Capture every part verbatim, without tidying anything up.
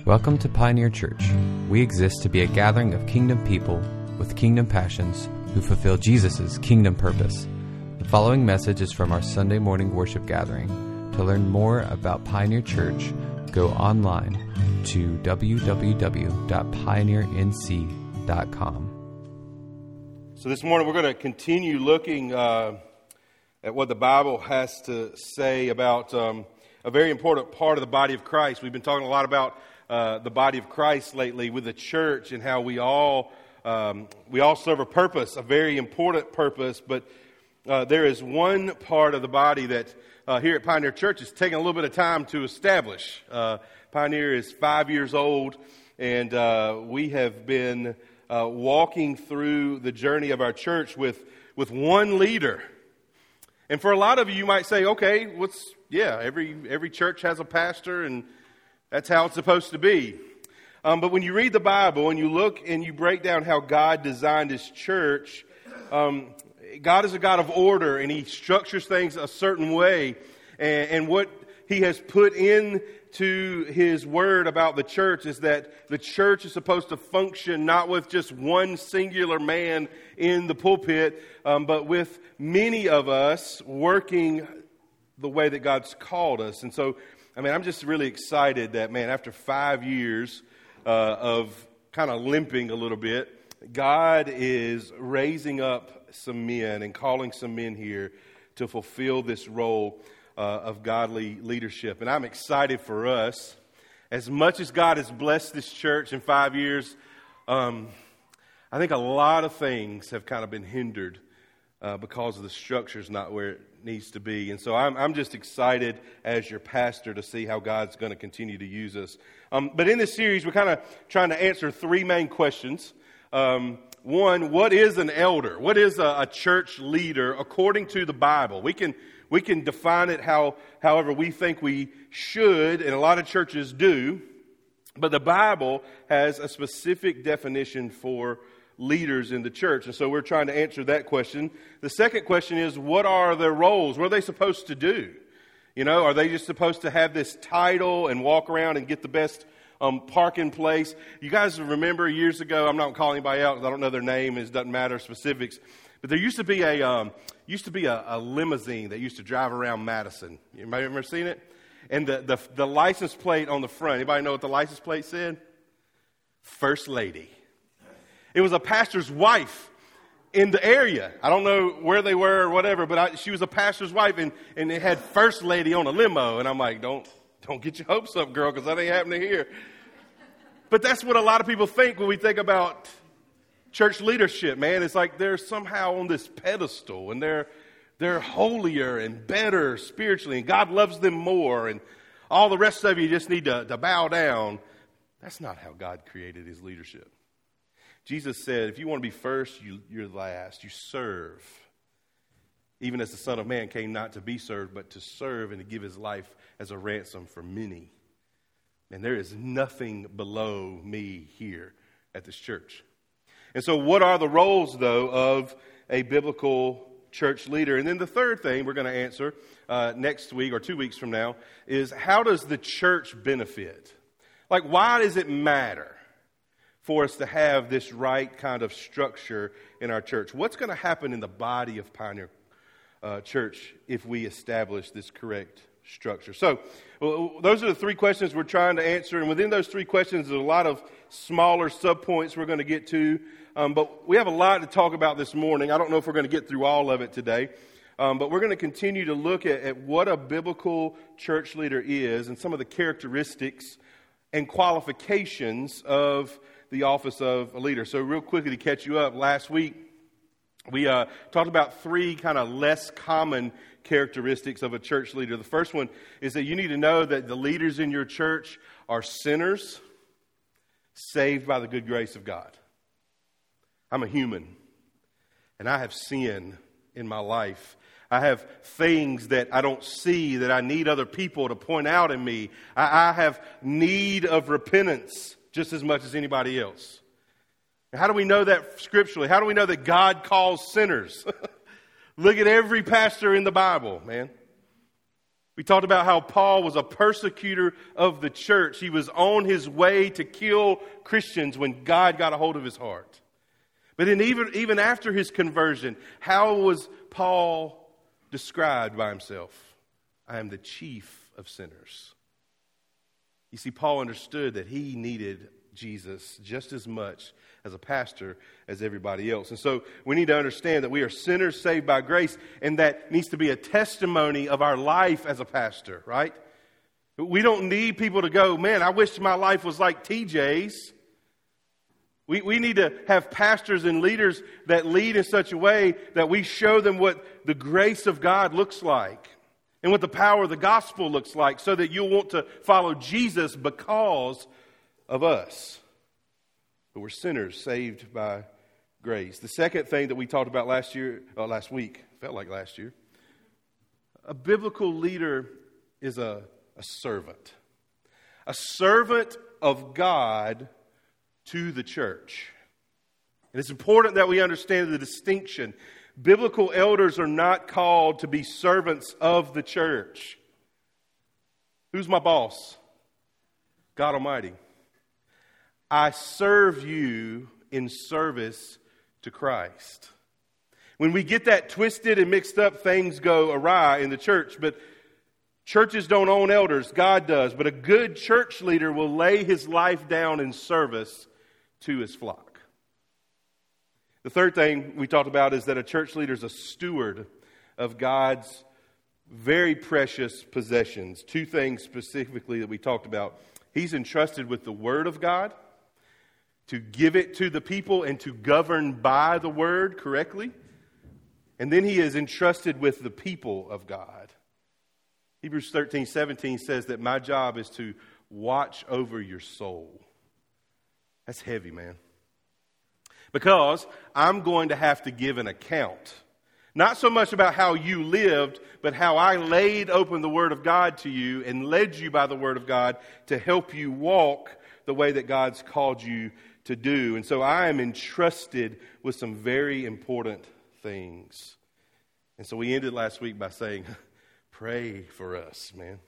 Welcome to Pioneer Church. We exist to be a gathering of kingdom people with kingdom passions who fulfill Jesus' kingdom purpose. The following message is from our Sunday morning worship gathering. To learn more about Pioneer Church, go online to w w w dot pioneer n c dot com. So this morning we're going to continue looking uh, at what the Bible has to say about um, a very important part of the body of Christ. We've been talking a lot about uh, the body of Christ lately with the church and how we all um, we all serve a purpose, a very important purpose. But uh, there is one part of the body that uh, here at Pioneer Church is taking a little bit of time to establish. Uh, Pioneer is five years old, and uh, we have been uh, walking through the journey of our church with with one leader. And for a lot of you, you might say, okay, what's, yeah, every every church has a pastor, and that's how it's supposed to be. Um, but when you read the Bible and you look and you break down how God designed His church, um, God is a God of order, and He structures things a certain way. And, and what He has put into His Word about the church is that the church is supposed to function not with just one singular man in the pulpit, um, but with many of us working the way that God's called us. And so, I mean, I'm just really excited that, man, after five years uh, of kind of limping a little bit, God is raising up some men and calling some men here to fulfill this role uh, of godly leadership. And I'm excited for us. As much as God has blessed this church in five years, um, I think a lot of things have kind of been hindered uh, because of the structure's not where it needs to be. And so I'm, I'm just excited as your pastor to see how God's going to continue to use us. Um, but in this series, we're kind of trying to answer three main questions. Um, one, what is an elder? What is a, a church leader according to the Bible? We can we can define it how however we think we should, and a lot of churches do. But the Bible has a specific definition for leaders in the church. And so we're trying to answer that question. The second question is, what are their roles? What are they supposed to do? You know, are they just supposed to have this title and walk around and get the best um, parking place? You guys remember years ago, I'm not calling anybody out because I don't know their name, it doesn't matter specifics, but there used to be a um, used to be a, a limousine that used to drive around Madison. You might have ever seen it? And the, the, the license plate on the front, anybody know what the license plate said? First Lady. It was a pastor's wife in the area. I don't know where they were or whatever, but I, she was a pastor's wife, and, and it had First Lady on a limo. And I'm like, don't don't get your hopes up, girl, because that ain't happening here. But that's what a lot of people think when we think about church leadership, man. It's like they're somehow on this pedestal, and they're they're holier and better spiritually, and God loves them more, and all the rest of you just need to, to bow down. That's not how God created His leadership. Jesus said, if you want to be first, you, you're last. You serve. Even as the Son of Man came not to be served, but to serve and to give His life as a ransom for many. And there is nothing below me here at this church. And so what are the roles, though, of a biblical church leader? And then the third thing we're going to answer uh, next week or two weeks from now is, how does the church benefit? Like, why does it matter for us to have this right kind of structure in our church? What's going to happen in the body of Pioneer uh, Church if we establish this correct structure? So well, those are the three questions we're trying to answer. And within those three questions, there's a lot of smaller subpoints we're going to get to. Um, but we have a lot to talk about this morning. I don't know if we're going to get through all of it today. Um, but we're going to continue to look at, at what a biblical church leader is and some of the characteristics and qualifications of the office of a leader. So real quickly to catch you up, last week we uh, talked about three kind of less common characteristics of a church leader. The first one is that you need to know that the leaders in your church are sinners saved by the good grace of God. I'm a human, and I have sin in my life. I have things that I don't see that I need other people to point out in me. I, I have need of repentance just as much as anybody else. How do we know that scripturally? How do we know that God calls sinners? Look at every pastor in the Bible, man. We talked about how Paul was a persecutor of the church. He was on his way to kill Christians when God got a hold of his heart. But then even, even after his conversion, how was Paul described by himself? I am the chief of sinners. You see, Paul understood that he needed Jesus just as much as a pastor as everybody else. And so we need to understand that we are sinners saved by grace, and that needs to be a testimony of our life as a pastor, right? We don't need people to go, man, I wish my life was like T J's. We, we need to have pastors and leaders that lead in such a way that we show them what the grace of God looks like and what the power of the gospel looks like, so that you'll want to follow Jesus because of us. But we're sinners saved by grace. The second thing that we talked about last year, uh, last week, felt like last year, a biblical leader is a, a servant. A servant of God to the church. And it's important that we understand the distinction. Biblical elders are not called to be servants of the church. Who's my boss? God Almighty. I serve you in service to Christ. When we get that twisted and mixed up, things go awry in the church. But churches don't own elders. God does. But a good church leader will lay his life down in service to his flock. The third thing we talked about is that a church leader is a steward of God's very precious possessions. Two things specifically that we talked about. He's entrusted with the Word of God to give it to the people and to govern by the Word correctly. And then he is entrusted with the people of God. Hebrews thirteen seventeen says that my job is to watch over your soul. That's heavy, man. Because I'm going to have to give an account. Not so much about how you lived, but how I laid open the Word of God to you and led you by the Word of God to help you walk the way that God's called you to do. And so I am entrusted with some very important things. And so we ended last week by saying, pray for us, man.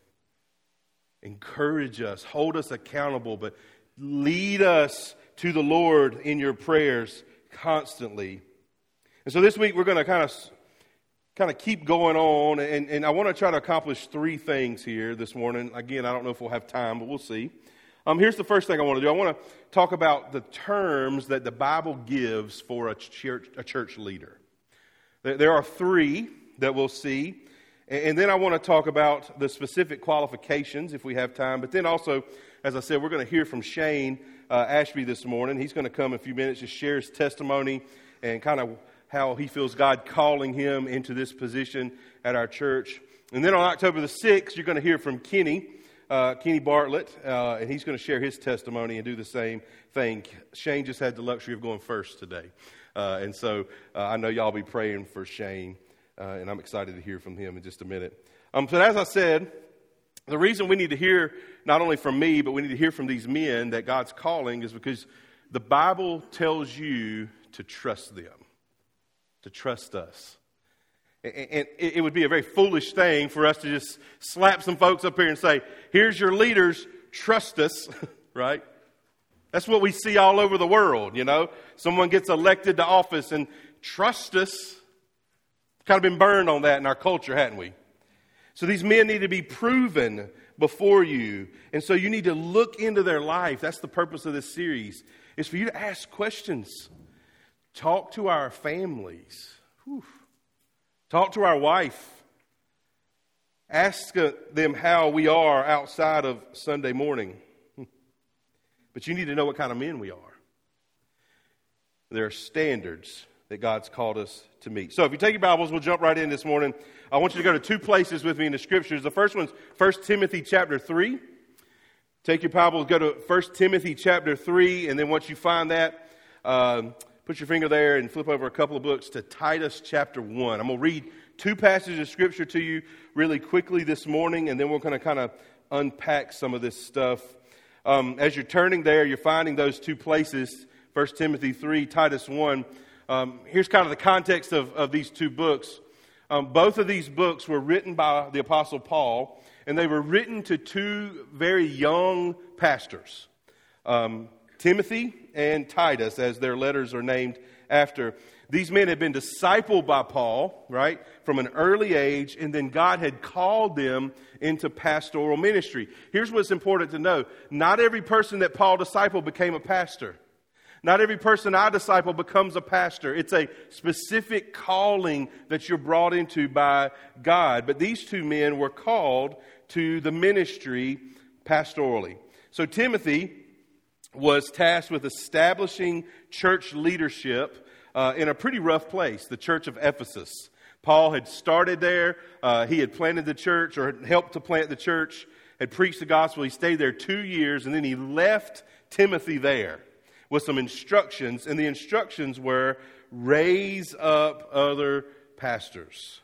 Encourage us, hold us accountable, but lead us to the Lord in your prayers constantly. And so this week we're going to kind of kind of keep going on, and, and I want to try to accomplish three things here this morning. Again, I don't know if we'll have time, but we'll see. Um, here's the first thing I want to do. I want to talk about the terms that the Bible gives for a church, a church leader. There are three that we'll see. And then I want to talk about the specific qualifications if we have time. But then also, as I said, we're going to hear from Shane uh, Ashby this morning. He's going to come in a few minutes to share his testimony and kind of how he feels God calling him into this position at our church. And then on October the sixth, you're going to hear from Kenny. Uh, Kenny Bartlett, uh, and he's going to share his testimony and do the same thing. Shane just had the luxury of going first today. Uh, and so uh, I know y'all be praying for Shane, uh, and I'm excited to hear from him in just a minute. Um, but as I said, the reason we need to hear not only from me, but we need to hear from these men that God's calling is because the Bible tells you to trust them, to trust us. And it would be a very foolish thing for us to just slap some folks up here and say, here's your leaders, trust us, right? That's what we see all over the world, you know. Someone gets elected to office and trust us. Kind of been burned on that in our culture, hadn't we? So these men need to be proven before you. And so you need to look into their life. That's the purpose of this series, is for you to ask questions. Talk to our families. Whew. Talk to our wife. Ask them how we are outside of Sunday morning. But you need to know what kind of men we are. There are standards that God's called us to meet. So if you take your Bibles, we'll jump right in this morning. I want you to go to two places with me in the Scriptures. The first one's First Timothy chapter three. Take your Bibles, go to First Timothy chapter three, and then once you find that, um, put your finger there and flip over a couple of books to Titus chapter one. I'm going to read two passages of Scripture to you really quickly this morning, and then we're going to kind of unpack some of this stuff. Um, as you're turning there, you're finding those two places, First Timothy three, Titus one. Um, here's kind of the context of, of these two books. Um, both of these books were written by the Apostle Paul, and they were written to two very young pastors, um, Timothy and Titus, as their letters are named after. These men had been discipled by Paul, right, from an early age, and then God had called them into pastoral ministry. Here's what's important to know. Not every person that Paul discipled became a pastor. Not every person I disciple becomes a pastor. It's a specific calling that you're brought into by God. But these two men were called to the ministry pastorally. So Timothy was tasked with establishing church leadership uh, in a pretty rough place, the church of Ephesus. Paul had started there. Uh, he had planted the church, or helped to plant the church, had preached the gospel. He stayed there two years, and then he left Timothy there with some instructions, and the instructions were raise up other pastors.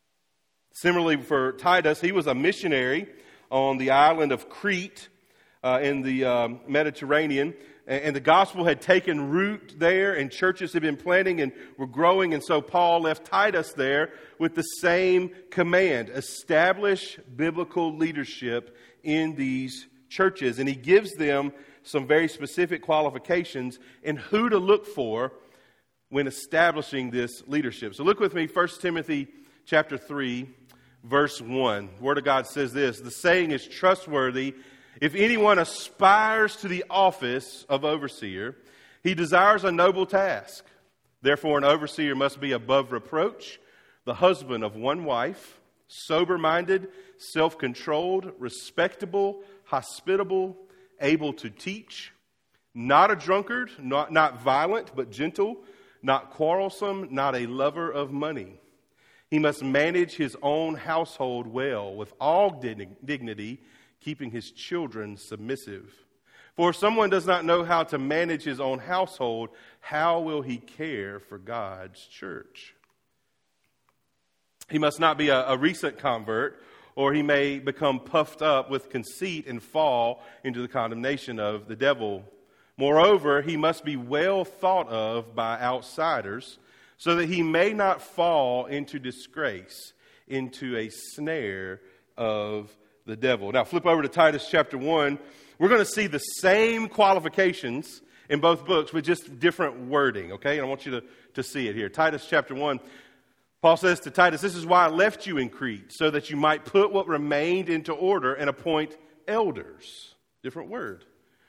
Similarly for Titus, he was a missionary on the island of Crete uh, in the um, Mediterranean, and the gospel had taken root there, and churches had been planting and were growing, and so Paul left Titus there with the same command: establish biblical leadership in these churches. And he gives them some very specific qualifications and who to look for when establishing this leadership. So look with me, First Timothy chapter three, verse one. The Word of God says this: the saying is trustworthy. If anyone aspires to the office of overseer, he desires a noble task. Therefore, an overseer must be above reproach, the husband of one wife, sober-minded, self-controlled, respectable, hospitable, able to teach, not a drunkard, not, not violent, but gentle, not quarrelsome, not a lover of money. He must manage his own household well, with all dignity, keeping his children submissive. For if someone does not know how to manage his own household, how will he care for God's church? He must not be a, a recent convert, or he may become puffed up with conceit and fall into the condemnation of the devil. Moreover, he must be well thought of by outsiders, so that he may not fall into disgrace, into a snare of the devil. Now flip over to Titus chapter one. We're going to see the same qualifications in both books with just different wording, okay? And I want you to, to see it here. Titus chapter one. Paul says to Titus, this is why I left you in Crete, so that you might put what remained into order and appoint elders, different word,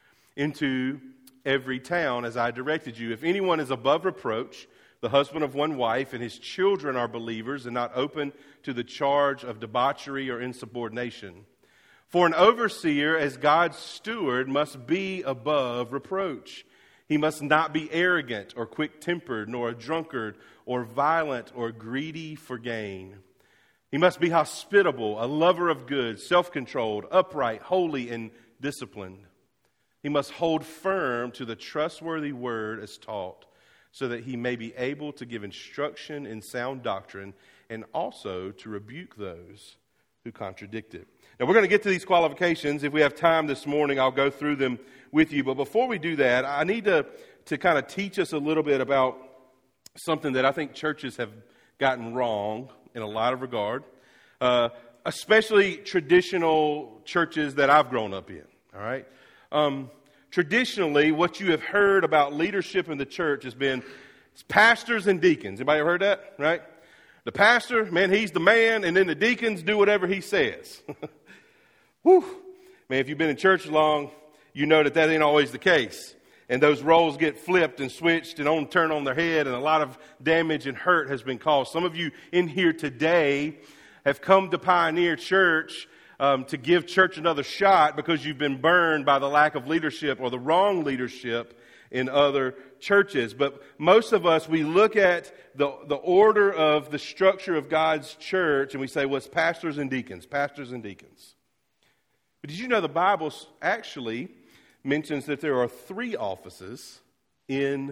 into every town as I directed you. If anyone is above reproach, the husband of one wife, and his children are believers and not open to the charge of debauchery or insubordination. For an overseer, as God's steward, must be above reproach. He must not be arrogant or quick-tempered, nor a drunkard or violent or greedy for gain. He must be hospitable, a lover of good, self-controlled, upright, holy, and disciplined. He must hold firm to the trustworthy word as taught, so that he may be able to give instruction in sound doctrine and also to rebuke those who contradict it. Now, we're going to get to these qualifications. If we have time this morning, I'll go through them with you. But before we do that, I need to, to kind of teach us a little bit about something that I think churches have gotten wrong in a lot of regard, uh, especially traditional churches that I've grown up in, all right? Um, traditionally, what you have heard about leadership in the church has been pastors and deacons. Anybody ever heard that, right? The pastor, man, he's the man, and then the deacons do whatever he says. Whew. Man, if you've been in church long, you know that that ain't always the case. And those roles get flipped and switched and on turn on their head, and a lot of damage and hurt has been caused. Some of you in here today have come to Pioneer Church um, to give church another shot because you've been burned by the lack of leadership or the wrong leadership in other churches. But most of us, we look at the, the order of the structure of God's church and we say, well, it's pastors and deacons, pastors and deacons. But did you know the Bible actually mentions that there are three offices in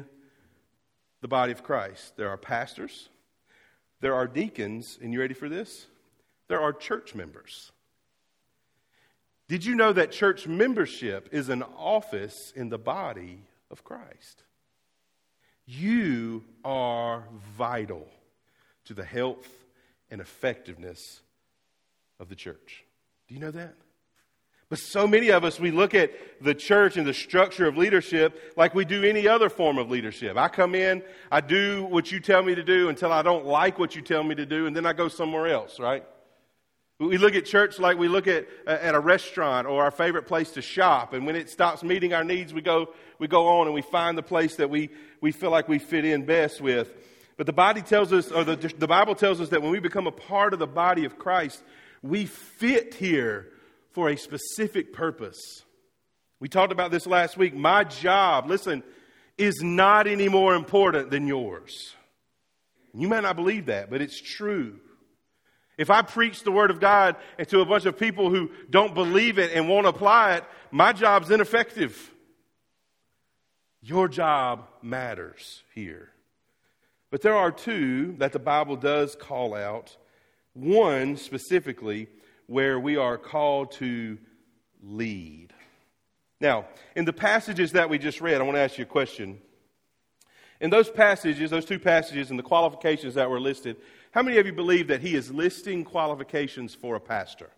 the body of Christ? There are pastors, there are deacons, and you ready for this? There are church members. Did you know that church membership is an office in the body of Christ? You are vital to the health and effectiveness of the church. Do you know that? But so many of us, we look at the church and the structure of leadership like we do any other form of leadership. I come in, I do what you tell me to do until I don't like what you tell me to do, and then I go somewhere else, right? We look at church like we look at at a restaurant or our favorite place to shop, and when it stops meeting our needs, we go we go on and we find the place that we, we feel like we fit in best with. But the body tells us, or the, the Bible tells us that when we become a part of the body of Christ, we fit here for a specific purpose. We talked about this last week. My job, listen, is not any more important than yours. You may not believe that, but it's true. If I preach the Word of God to a bunch of people who don't believe it and won't apply it, my job's ineffective. Your job matters here. But there are two that the Bible does call out. One specifically where we are called to lead. Now, in the passages that we just read, I want to ask you a question. In those passages, those two passages and the qualifications that were listed, how many of you believe that he is listing qualifications for a pastor?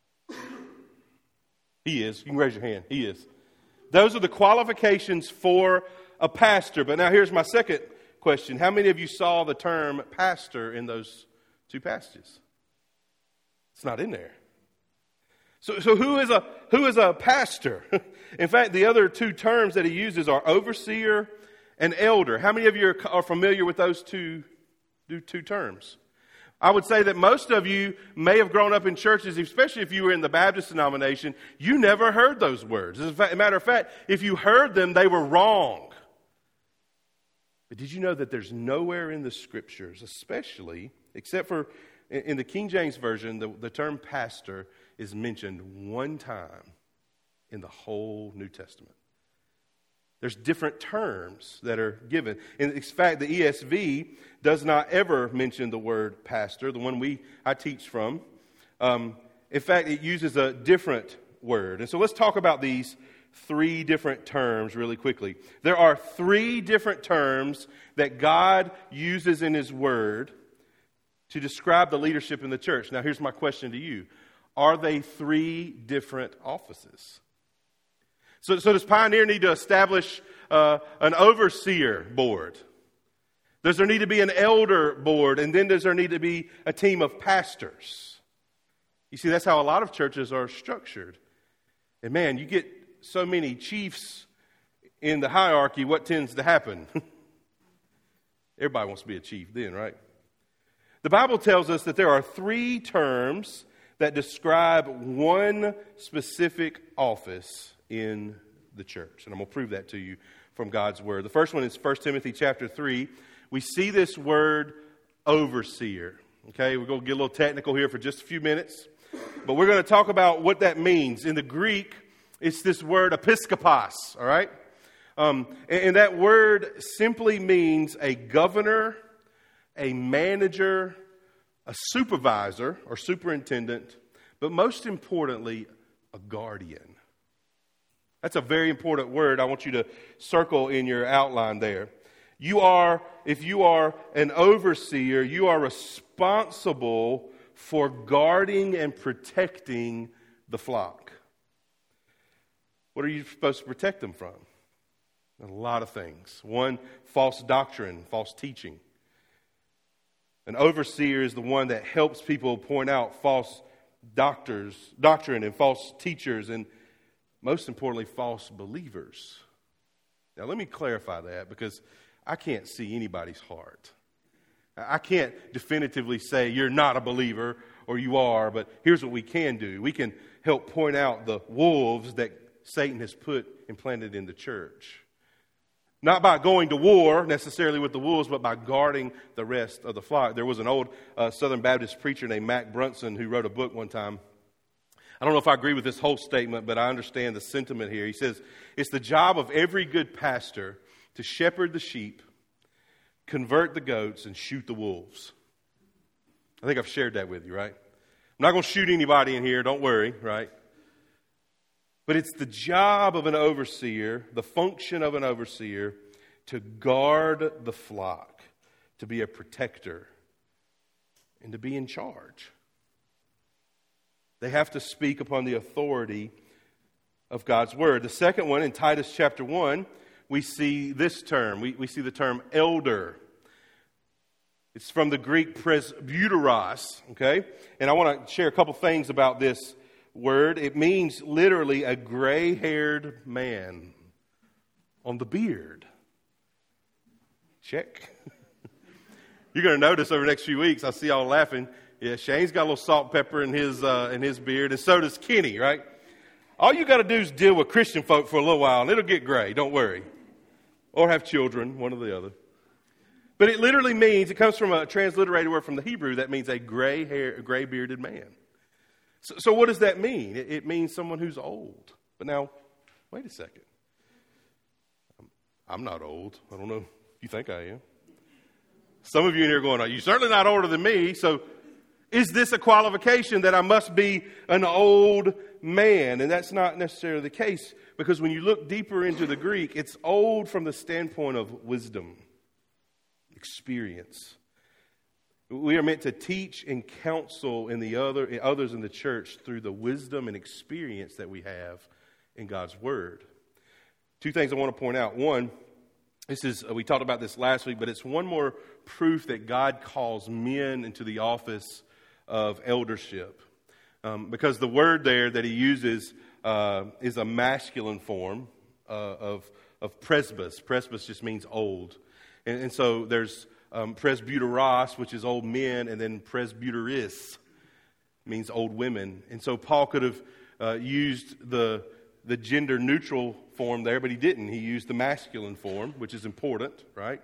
He is. You can raise your hand. He is. Those are the qualifications for a pastor. But now here's my second question. How many of you saw the term pastor in those two passages? It's not in there. So, so who is a who is a pastor? In fact, the other two terms that he uses are overseer and elder. How many of you are, are familiar with those two, two terms? I would say that most of you may have grown up in churches, especially if you were in the Baptist denomination, you never heard those words. As a matter of fact, if you heard them, they were wrong. But did you know that there's nowhere in the Scriptures, especially, except for in the King James Version, the, the term pastor is mentioned one time in the whole New Testament. There's different terms that are given. In fact, the E S V does not ever mention the word pastor, the one we I teach from. Um, in fact, it uses a different word. And so let's talk about these three different terms really quickly. There are three different terms that God uses in His Word to describe the leadership in the church. Now, here's my question to you. Are they three different offices? So, so does Pioneer need to establish uh, an overseer board? Does there need to be an elder board? And then does there need to be a team of pastors? You see, that's how a lot of churches are structured. And man, you get so many chiefs in the hierarchy, what tends to happen? Everybody wants to be a chief then, right? The Bible tells us that there are three terms that describe one specific office in the church. And I'm going to prove that to you from God's Word. The first one is First Timothy chapter three. We see this word overseer. Okay, we're going to get a little technical here for just a few minutes. But we're going to talk about what that means. In the Greek, it's this word episkopos, all right? Um, and, and that word simply means a governor, a manager, a supervisor or superintendent, but most importantly, a guardian. That's a very important word I want you to circle in your outline there. You are, if you are an overseer, you are responsible for guarding and protecting the flock. What are you supposed to protect them from? A lot of things. One, false doctrine, false teaching. An overseer is the one that helps people point out false doctors, doctrine and false teachers, and most importantly, false believers. Now, let me clarify that because I can't see anybody's heart. I can't definitively say you're not a believer or you are, but here's what we can do. We can help point out the wolves that Satan has put implanted in the church. Not by going to war necessarily with the wolves, but by guarding the rest of the flock. There was an old uh, Southern Baptist preacher named Mac Brunson who wrote a book one time. I don't know if I agree with this whole statement, but I understand the sentiment here. He says, it's the job of every good pastor to shepherd the sheep, convert the goats, and shoot the wolves. I think I've shared that with you, right? I'm not going to shoot anybody in here, don't worry, right? But it's the job of an overseer, the function of an overseer, to guard the flock, to be a protector. and to be in charge. They have to speak upon the authority of God's word. The second one, in Titus chapter one, we see this term. We, we see the term elder. It's from the Greek presbyteros, okay? And I want to share a couple things about this word. It means literally a gray-haired man on the beard. Check. You're going to notice over the next few weeks, I see y'all laughing. Yeah, Shane's got a little salt and pepper in his uh, in his beard, and so does Kenny, right? All you got to do is deal with Christian folk for a little while, and it'll get gray. Don't worry. Or have children, one or the other. But it literally means, it comes from a transliterated word from the Hebrew that means a gray hair, gray bearded man. So, so what does that mean? It, it means someone who's old. But now, wait a second. I'm not old. I don't know if you think I am. Some of you in here are going, you're certainly not older than me, so is this a qualification that I must be an old man? And that's not necessarily the case, because when you look deeper into the Greek, it's old from the standpoint of wisdom, experience. We are meant to teach and counsel in the other others in the church through the wisdom and experience that we have in God's word. Two things I want to point out. One, this is we talked about this last week, but it's one more proof that God calls men into the office of eldership, um, because the word there that he uses uh, is a masculine form uh, of of presbys. Presbys just means old, and, and so there's um, presbyteros, which is old men, and then presbyteris means old women. And so Paul could have uh, used the the gender neutral form there, but he didn't. He used the masculine form, which is important, right?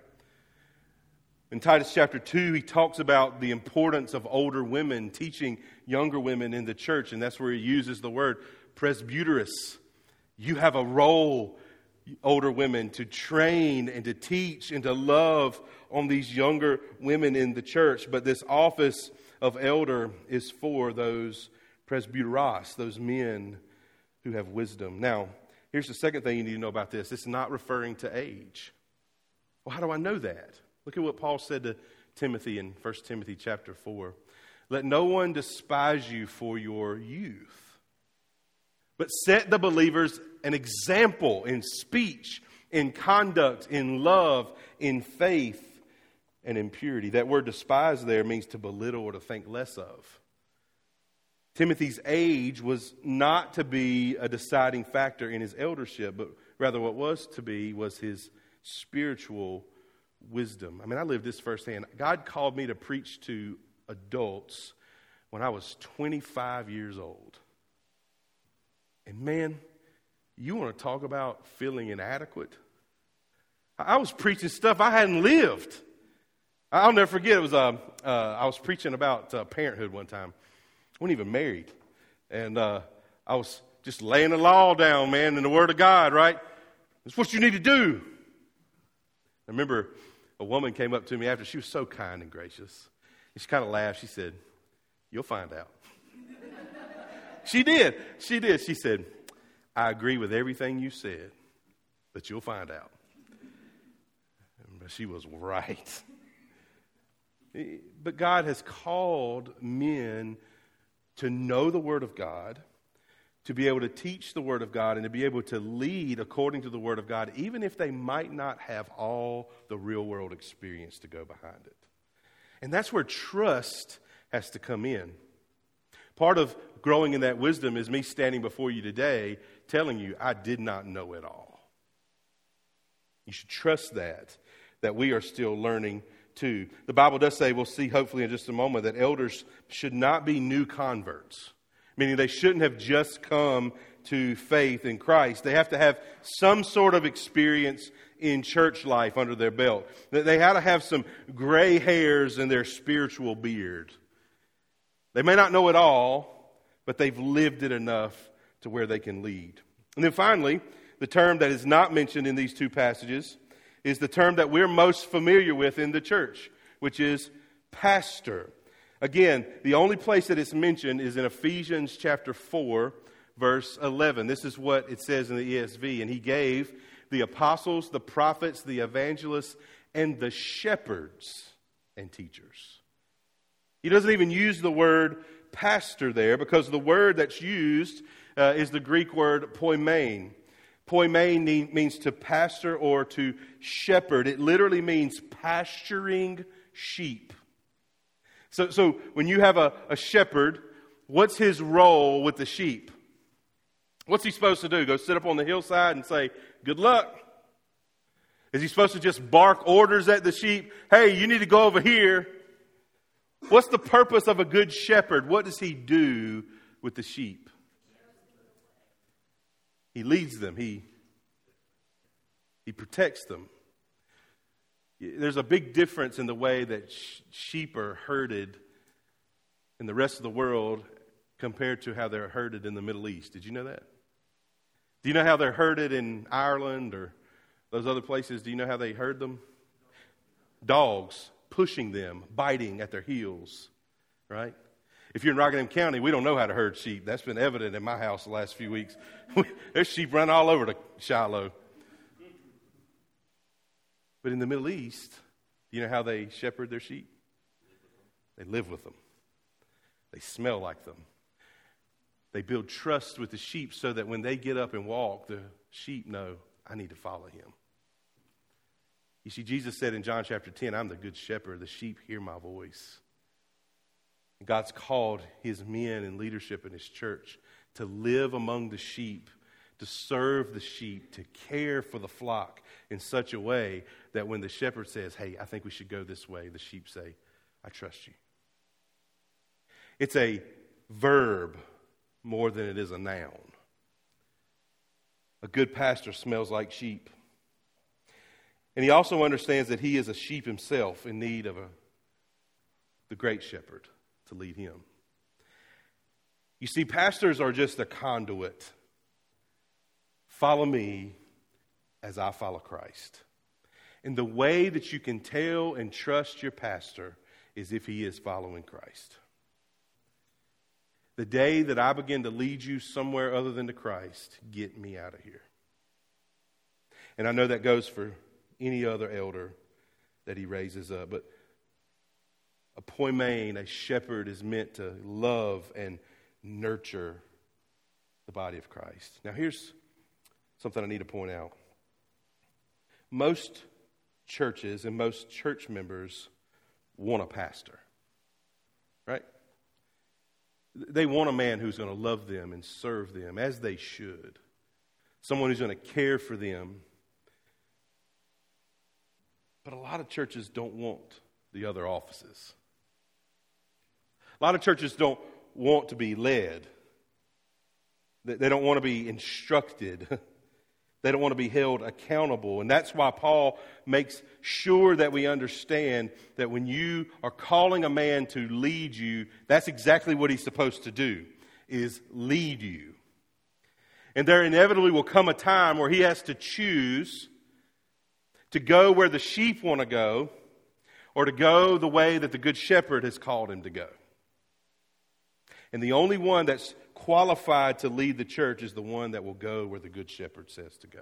In Titus chapter two, he talks about the importance of older women teaching younger women in the church, and that's where he uses the word presbyteros. You have a role, older women, to train and to teach and to love on these younger women in the church. But this office of elder is for those presbyteros, those men who have wisdom. Now, here's the second thing you need to know about this. It's not referring to age. Well, how do I know that? Look at what Paul said to Timothy in First Timothy chapter four. Let no one despise you for your youth, but set the believers an example in speech, in conduct, in love, in faith, and in purity. That word despise there means to belittle or to think less of. Timothy's age was not to be a deciding factor in his eldership, but rather what was to be was his spiritual wisdom. I mean, I lived this firsthand. God called me to preach to adults when I was twenty-five years old. And man, you want to talk about feeling inadequate? I was preaching stuff I hadn't lived. I'll never forget, it was uh, uh, I was preaching about uh, parenthood one time. I wasn't even married. And uh, I was just laying the law down, man, in the Word of God, right? It's what you need to do. I remember a woman came up to me after. She was so kind and gracious. And she kind of laughed. She said, "You'll find out." She did. She did. She said, "I agree with everything you said, but you'll find out." But she was right. But God has called men to know the Word of God, to be able to teach the Word of God, and to be able to lead according to the Word of God, even if they might not have all the real-world experience to go behind it. And that's where trust has to come in. Part of growing in that wisdom is me standing before you today telling you I did not know it all. You should trust that, that we are still learning too. The Bible does say, we'll see hopefully in just a moment, that elders should not be new converts. Meaning they shouldn't have just come to faith in Christ. They have to have some sort of experience in church life under their belt. They have to have some gray hairs in their spiritual beard. They may not know it all, but they've lived it enough to where they can lead. And then finally, the term that is not mentioned in these two passages is the term that we're most familiar with in the church, which is pastor. Again, the only place that it's mentioned is in Ephesians chapter four, verse eleven. This is what it says in the E S V. And he gave the apostles, the prophets, the evangelists, and the shepherds and teachers. He doesn't even use the word pastor there, because the word that's used uh, is the Greek word poimen. Poimen means to pastor or to shepherd. It literally means pasturing sheep. So, so when you have a, a shepherd, what's his role with the sheep? What's he supposed to do? Go sit up on the hillside and say, good luck? Is he supposed to just bark orders at the sheep? Hey, you need to go over here. What's the purpose of a good shepherd? What does he do with the sheep? He leads them. He, he protects them. There's a big difference in the way that sh- sheep are herded in the rest of the world compared to how they're herded in the Middle East. Did you know that? Do you know how they're herded in Ireland or those other places? Do you know how they herd them? Dogs pushing them, biting at their heels, right? If you're in Rockingham County, we don't know how to herd sheep. That's been evident in my house the last few weeks. There's sheep running all over to Shiloh. But in the Middle East, do you know how they shepherd their sheep? They live with them. They smell like them. They build trust with the sheep so that when they get up and walk, the sheep know, I need to follow him. You see, Jesus said in John chapter ten, I'm the good shepherd. The sheep hear my voice. And God's called his men in leadership in his church to live among the sheep, to serve the sheep, to care for the flock in such a way that when the shepherd says, hey, I think we should go this way, the sheep say, I trust you. It's a verb more than it is a noun. A good pastor smells like sheep. And he also understands that he is a sheep himself in need of a, the great shepherd to lead him. You see, pastors are just a conduit. Follow me as I follow Christ. And the way that you can tell and trust your pastor is if he is following Christ. The day that I begin to lead you somewhere other than to Christ, get me out of here. And I know that goes for any other elder that he raises up. But a poimen, a shepherd, is meant to love and nurture the body of Christ. Now here's something I need to point out. Most churches and most church members want a pastor, right? They want a man who's going to love them and serve them as they should. Someone who's going to care for them. But a lot of churches don't want the other offices. A lot of churches don't want to be led. They don't want to be instructed. They don't want to be held accountable. And that's why Paul makes sure that we understand that when you are calling a man to lead you, that's exactly what he's supposed to do, is lead you. And there inevitably will come a time where he has to choose to go where the sheep want to go, or to go the way that the good shepherd has called him to go. And the only one that's qualified to lead the church is the one that will go where the good shepherd says to go.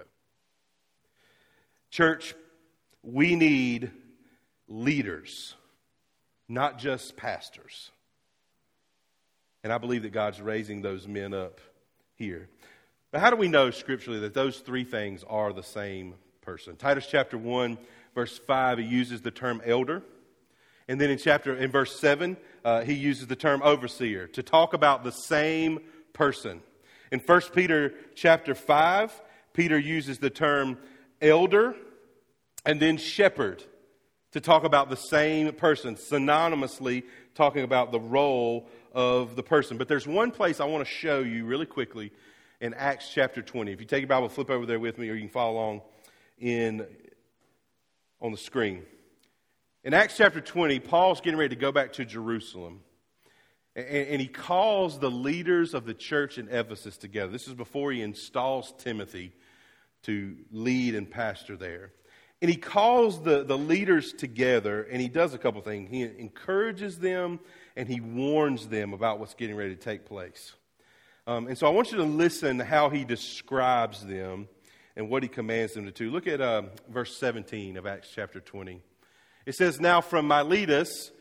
Church, we need leaders, not just pastors. And I believe that God's raising those men up here. But how do we know scripturally that those three things are the same person? Titus chapter one, verse five, he uses the term elder. And then in chapter in verse seven, uh, he uses the term overseer to talk about the same person. In First Peter chapter five, Peter uses the term elder and then shepherd to talk about the same person, synonymously talking about the role of the person. But there's one place I want to show you really quickly in Acts chapter twenty. If you take your Bible, flip over there with me, or you can follow along in on the screen. In Acts chapter twenty, Paul's getting ready to go back to Jerusalem. And, and he calls the leaders of the church in Ephesus together. This is before he installs Timothy to lead and pastor there. And he calls the, the leaders together, and he does a couple things. He encourages them, and he warns them about what's getting ready to take place. Um, and so I want you to listen to how he describes them and what he commands them to do. Look at uh, verse seventeen of Acts chapter twenty. It says, "Now from Miletus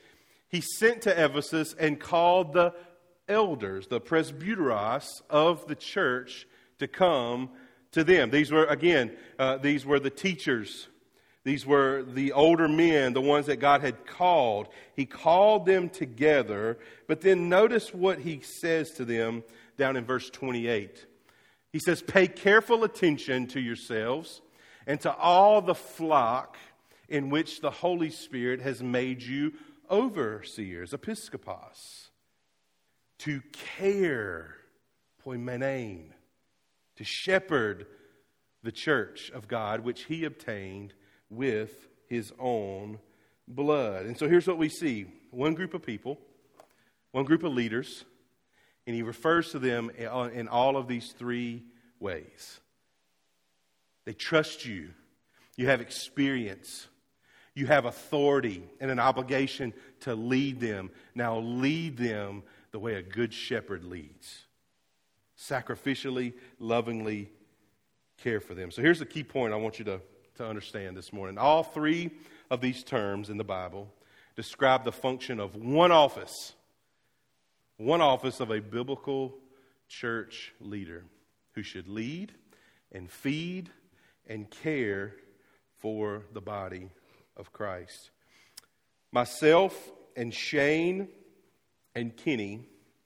he sent to Ephesus and called the elders, the presbyteros of the church, to come to them. These were, again, uh, these were the teachers. These were the older men, the ones that God had called. He called them together, but then notice what he says to them down in verse twenty-eight. He says, pay careful attention to yourselves and to all the flock in which the Holy Spirit has made you overseers, episkopos, to care, poimenein, to shepherd the church of God, which he obtained with his own blood. And so here's what we see. One group of people, one group of leaders, and he refers to them in all of these three ways. They trust you. You have experience. You have authority and an obligation to lead them. Now lead them the way a good shepherd leads. Sacrificially, lovingly care for them. So here's the key point I want you to, to understand this morning. All three of these terms in the Bible describe the function of one office. One office of a biblical church leader who should lead and feed and care for the body of Christ. Myself and Shane and Kenny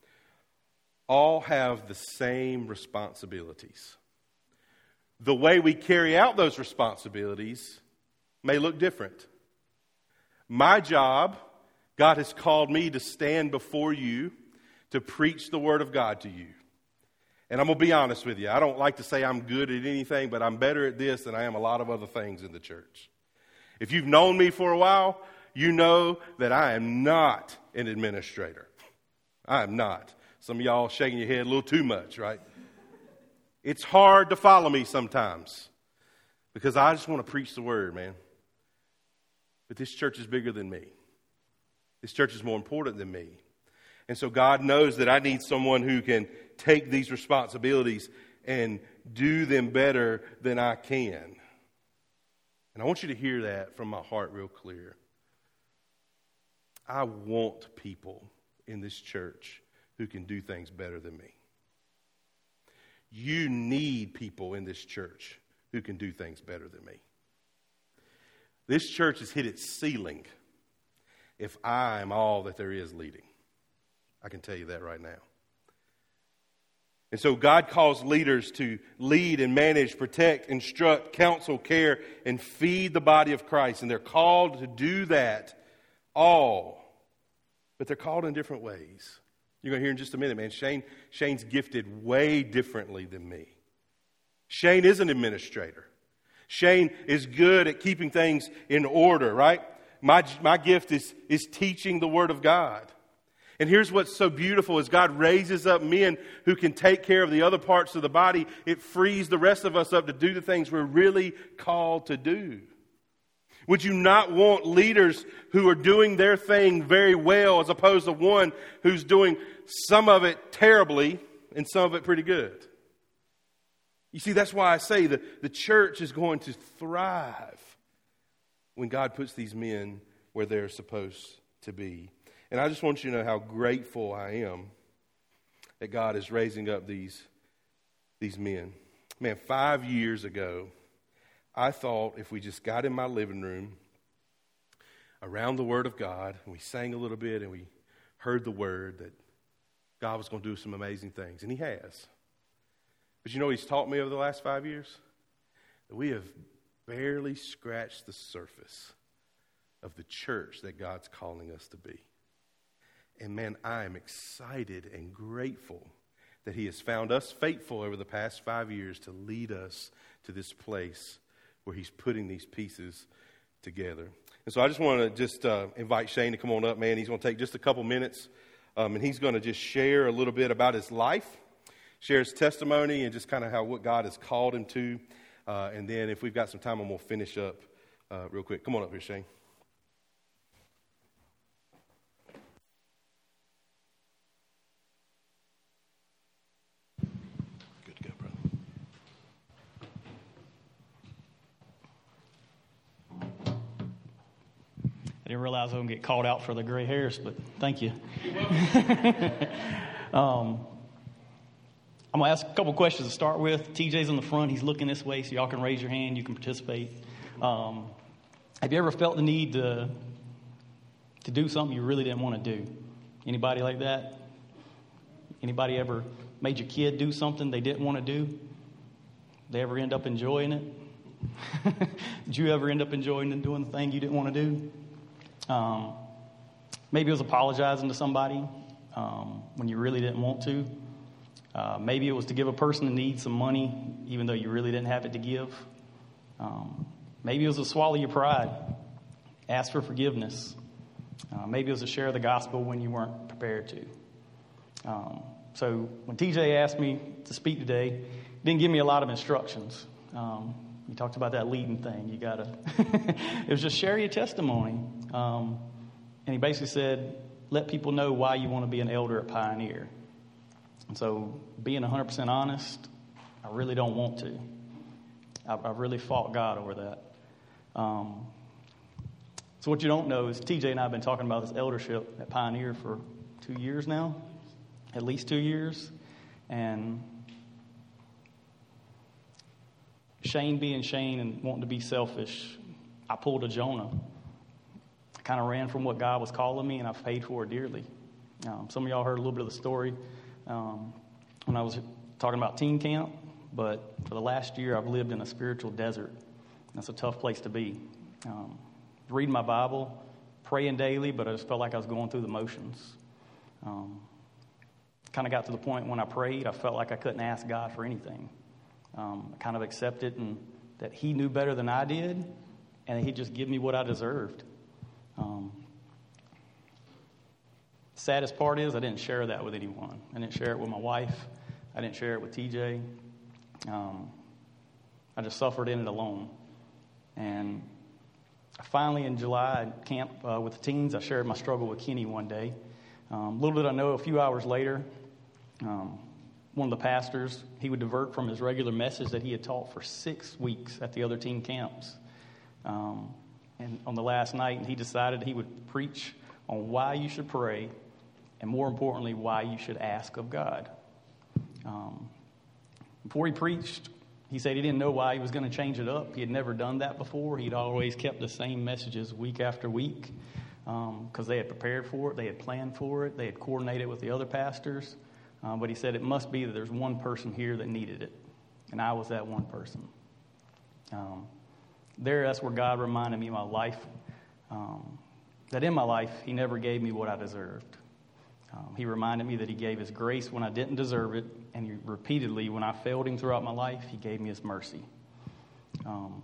all have the same responsibilities. The way we carry out those responsibilities may look different. My job, God has called me to stand before you to preach the Word of God to you. And I'm going to be honest with you. I don't like to say I'm good at anything, but I'm better at this than I am a lot of other things in the church. If you've known me for a while, you know that I am not an administrator. I am not. Some of y'all shaking your head a little too much, right? It's hard to follow me sometimes because I just want to preach the Word, man. But this church is bigger than me. This church is more important than me. And so God knows that I need someone who can take these responsibilities and do them better than I can. And I want you to hear that from my heart real clear. I want people in this church who can do things better than me. You need people in this church who can do things better than me. This church has hit its ceiling if I am all that there is leading. I can tell you that right now. And so God calls leaders to lead and manage, protect, instruct, counsel, care, and feed the body of Christ. And they're called to do that all. But they're called in different ways. You're going to hear in just a minute, man. Shane, Shane's gifted way differently than me. Shane is an administrator. Shane is good at keeping things in order, right? My, my gift is, is teaching the Word of God. And here's what's so beautiful is God raises up men who can take care of the other parts of the body. It frees the rest of us up to do the things we're really called to do. Would you not want leaders who are doing their thing very well as opposed to one who's doing some of it terribly and some of it pretty good? You see, that's why I say that the church is going to thrive when God puts these men where they're supposed to be. And I just want you to know how grateful I am that God is raising up these, these men. Man, five years ago, I thought if we just got in my living room around the Word of God, and we sang a little bit and we heard the Word, that God was going to do some amazing things. And He has. But you know what He's taught me over the last five years? That we have barely scratched the surface of the church that God's calling us to be. And man, I am excited and grateful that He has found us faithful over the past five years to lead us to this place where He's putting these pieces together. And so I just want to just uh, invite Shane to come on up, man. He's going to take just a couple minutes, um, and he's going to just share a little bit about his life, share his testimony, and just kind of how what God has called him to. Uh, and then if we've got some time, I'm going to finish up uh, real quick. Come on up here, Shane. Didn't realize I was going to get called out for the gray hairs, but thank you. um, I'm going to ask a couple questions to start with. T J's in the front. He's looking this way, so y'all can raise your hand. You can participate. Um, have you ever felt the need to, to do something you really didn't want to do? Anybody like that? Anybody ever made your kid do something they didn't want to do? They ever end up enjoying it? Did you ever end up enjoying and doing the thing you didn't want to do? Um, maybe it was apologizing to somebody um, when you really didn't want to. Uh, maybe it was to give a person in need some money, even though you really didn't have it to give. Um, maybe it was to swallow your pride, ask for forgiveness. Uh, maybe it was to share the gospel when you weren't prepared to. Um, so when T J asked me to speak today, he didn't give me a lot of instructions. Um, You talked about that leading thing. You gotta. It was just share your testimony, um, and he basically said, "Let people know why you want to be an elder at Pioneer." And so, being one hundred percent honest, I really don't want to. I've, I've really fought God over that. Um, so, what you don't know is T J and I have been talking about this eldership at Pioneer for two years now, at least two years, and Shane being Shane and wanting to be selfish, I pulled a Jonah. I kind of ran from what God was calling me, and I've paid for it dearly. Um, some of y'all heard a little bit of the story um, when I was talking about teen camp, but for the last year, I've lived in a spiritual desert. That's a tough place to be. Um, reading my Bible, praying daily, but I just felt like I was going through the motions. Um, kind of got to the point when I prayed, I felt like I couldn't ask God for anything. Um, I kind of accepted and that he knew better than I did, and he'd just give me what I deserved. Um, saddest part is I didn't share that with anyone. I didn't share it with my wife. I didn't share it with T J. Um, I just suffered in it alone. And finally in July at camp uh, with the teens, I shared my struggle with Kenny one day. Um, little did I know, a few hours later, um, one of the pastors, he would divert from his regular message that he had taught for six weeks at the other teen camps. Um, and on the last night, he decided he would preach on why you should pray, and more importantly, why you should ask of God. Um, before he preached, he said he didn't know why he was going to change it up. He had never done that before. He'd always kept the same messages week after week because um, they had prepared for it, they had planned for it, they had coordinated with the other pastors. Uh, but he said it must be that there's one person here that needed it, and I was that one person. Um, there, that's where God reminded me of my life, um, that in my life, he never gave me what I deserved. Um, he reminded me that he gave his grace when I didn't deserve it, and he repeatedly, when I failed him throughout my life, he gave me his mercy. Um,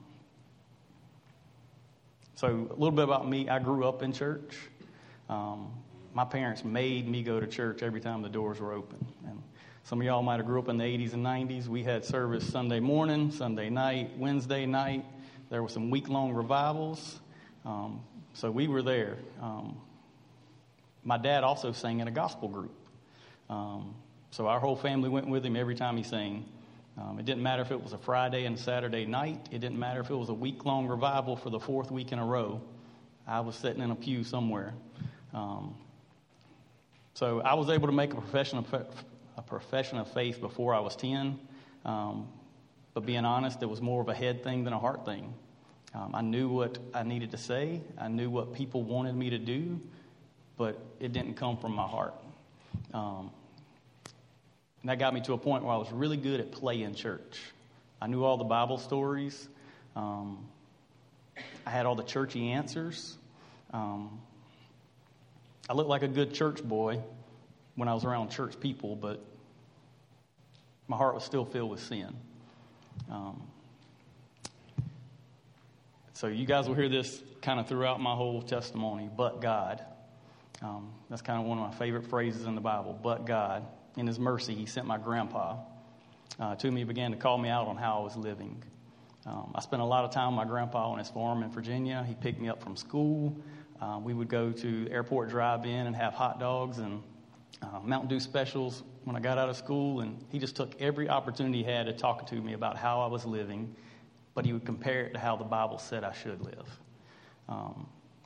so a little bit about me. I grew up in church. Um, My parents made me go to church every time the doors were open. And some of y'all might have grew up in the eighties and nineties. We had service Sunday morning, Sunday night, Wednesday night. There were some week-long revivals. Um, so we were there. Um, my dad also sang in a gospel group. Um, so our whole family went with him every time he sang. Um, it didn't matter if it was a Friday and Saturday night. It didn't matter if it was a week-long revival for the fourth week in a row. I was sitting in a pew somewhere. Um, So I was able to make a profession of, a profession of faith before I was ten. Um, but being honest, it was more of a head thing than a heart thing. Um, I knew what I needed to say. I knew what people wanted me to do, but it didn't come from my heart. Um, and that got me to a point where I was really good at playing church. I knew all the Bible stories. Um, I had all the churchy answers. Um, I looked like a good church boy when I was around church people, but my heart was still filled with sin. Um, so you guys will hear this kind of throughout my whole testimony, but God. Um, that's kind of one of my favorite phrases in the Bible, but God. In his mercy, he sent my grandpa uh, to me, began to call me out on how I was living. Um, I spent a lot of time with my grandpa on his farm in Virginia. He picked me up from school. Uh, we would go to Airport Drive-In and have hot dogs and uh, Mountain Dew specials when I got out of school. And he just took every opportunity he had to talk to me about how I was living, but he would compare it to how the Bible said I should live. Um,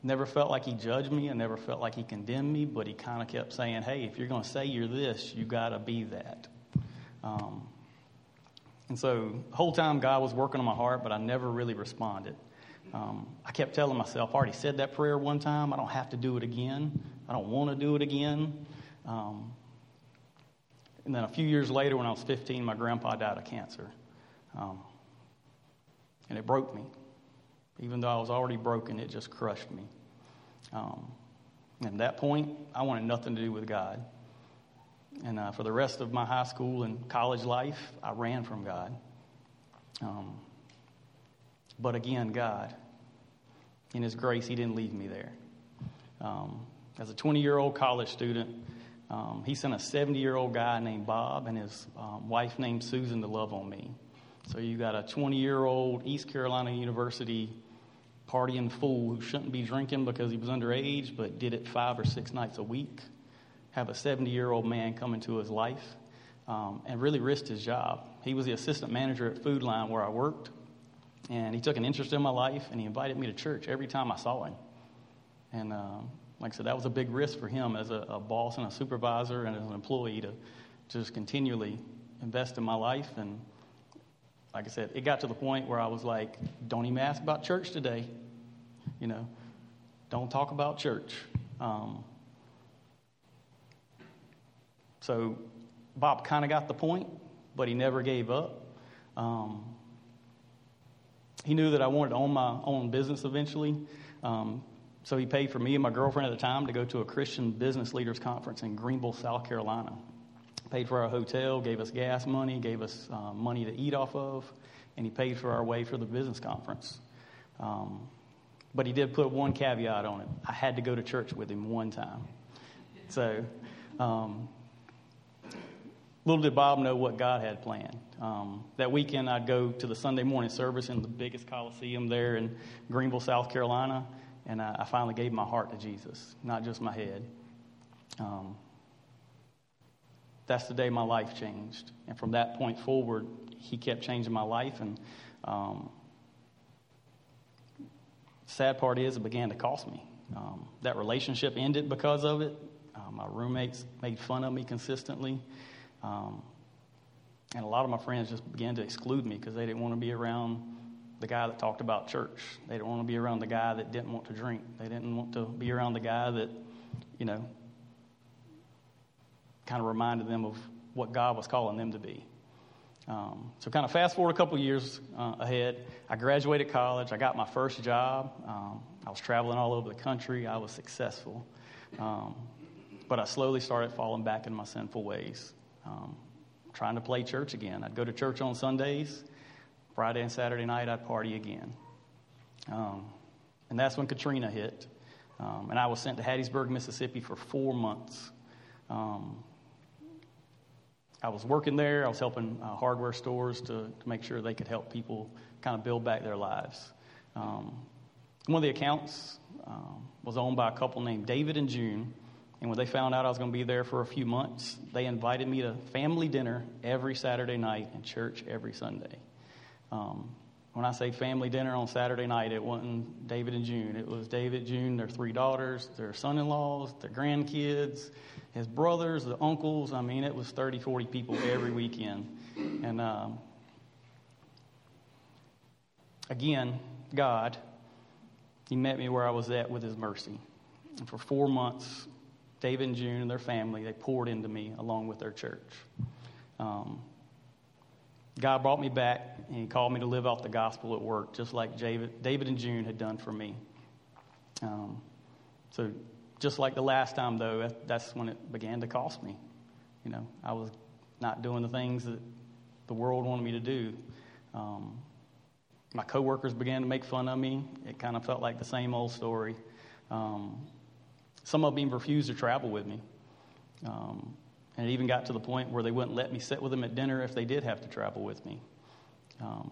Never felt like he judged me. I never felt like he condemned me, but he kind of kept saying, hey, if you're going to say you're this, you got to be that. Um, and so the whole time God was working on my heart, but I never really responded. Um, I kept telling myself, I already said that prayer one time. I don't have to do it again. I don't want to do it again. Um, and then a few years later, when I was fifteen, my grandpa died of cancer. Um, and it broke me. Even though I was already broken, it just crushed me. Um, and at that point, I wanted nothing to do with God. And uh, for the rest of my high school and college life, I ran from God. Um, but again, God, in His grace, He didn't leave me there. Um, as a twenty-year-old college student, um, He sent a seventy-year-old guy named Bob and his um, wife named Susan to love on me. So you got a twenty-year-old East Carolina University partying fool who shouldn't be drinking because he was underage, but did it five or six nights a week. Have a seventy-year-old man come into his life um, and really risked his job. He was the assistant manager at Food Line where I worked, and he took an interest in my life, and he invited me to church every time I saw him. And uh, like I said, that was a big risk for him as a, a boss and a supervisor and as an employee to, to just continually invest in my life. And like I said, it got to the point where I was like, don't even ask about church today. You know, don't talk about church. Um, so Bob kind of got the point, but he never gave up. Um, he knew that I wanted to own my own business eventually. Um, so he paid for me and my girlfriend at the time to go to a Christian business leaders conference in Greenville, South Carolina. Paid for our hotel, gave us gas money, gave us uh, money to eat off of, and he paid for our way for the business conference. Um, but he did put one caveat on it. I had to go to church with him one time. So um, little did Bob know what God had planned. Um, that weekend, I'd go to the Sunday morning service in the biggest coliseum there in Greenville, South Carolina, and I, I finally gave my heart to Jesus, not just my head. Um, That's the day my life changed. And from that point forward, He kept changing my life. And um, sad part is it began to cost me. Um, that relationship ended because of it. Uh, my roommates made fun of me consistently. Um, and a lot of my friends just began to exclude me because they didn't want to be around the guy that talked about church. They didn't want to be around the guy that didn't want to drink. They didn't want to be around the guy that, you know, kind of reminded them of what God was calling them to be. Um, so kind of fast forward a couple of years uh, ahead, I graduated college. I got my first job. Um, I was traveling all over the country. I was successful. Um, but I slowly started falling back in my sinful ways, um, trying to play church again. I'd go to church on Sundays. Friday and Saturday night, I'd party again. Um, and that's when Katrina hit. Um, and I was sent to Hattiesburg, Mississippi for four months. Um, I was working there. I was helping uh, hardware stores to, to make sure they could help people kind of build back their lives. Um, one of the accounts um, was owned by a couple named David and June. And when they found out I was going to be there for a few months, they invited me to family dinner every Saturday night and church every Sunday. Um, when I say family dinner on Saturday night, it wasn't David and June. It was David, June, their three daughters, their son-in-laws, their grandkids, his brothers, the uncles. I mean, it was thirty, forty people every weekend. And um, again, God, He met me where I was at with His mercy. And for four months, David and June and their family, they poured into me along with their church. Um, God brought me back, and He called me to live out the gospel at work, just like David, David and June had done for me. Um, so just like the last time, though, that's when it began to cost me. You know, I was not doing the things that the world wanted me to do. Um, my coworkers began to make fun of me. It kind of felt like the same old story. Um, some of them even refused to travel with me. Um, and it even got to the point where they wouldn't let me sit with them at dinner if they did have to travel with me. Um,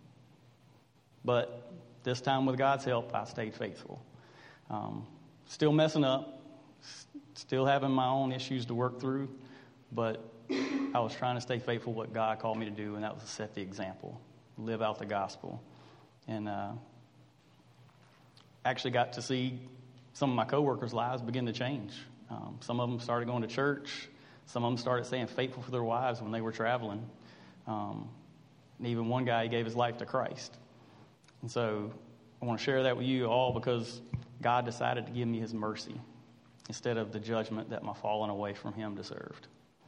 but this time, with God's help, I stayed faithful. Um, still messing up, still having my own issues to work through, but I was trying to stay faithful to what God called me to do, and that was to set the example, live out the gospel. And uh, actually got to see some of my coworkers' lives began to change. Um, some of them started going to church. Some of them started staying faithful for their wives when they were traveling. Um, and even one guy, he gave his life to Christ. And so I want to share that with you all because God decided to give me his mercy instead of the judgment that my falling away from him deserved.